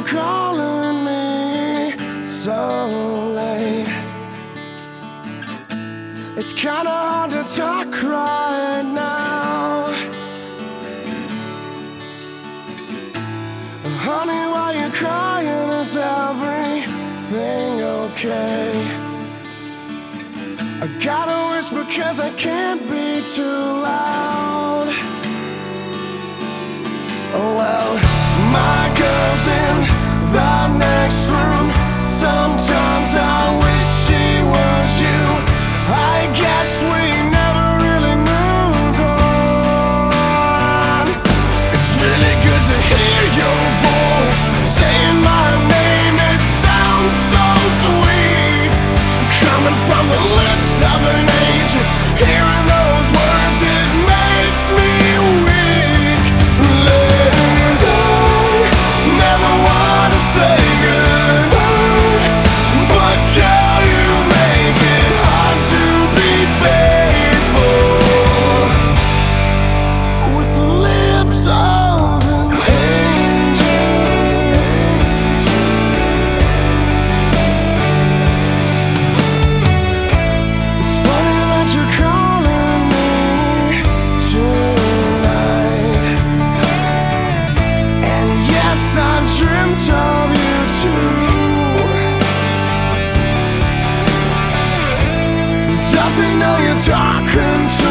calling me so late? It's kinda hard to talk right now. Honey, why you crying? Is everything okay? I gotta whisper 'cause I can't be too loud. Oh well, my girl's in the next room. Sometimes I wish she was you. I guess we never really moved on. It's really good to hear your voice saying my name. It sounds so sweet, coming from the lips of an angel. Hearing those words, it makes me weak. Liz, I never want to say goodbye, but girl, you make it hard to be faithful with the lips of an angel. It's funny that you're calling me tonight, and yes, I've dreamt of you too. Does he know you're talking to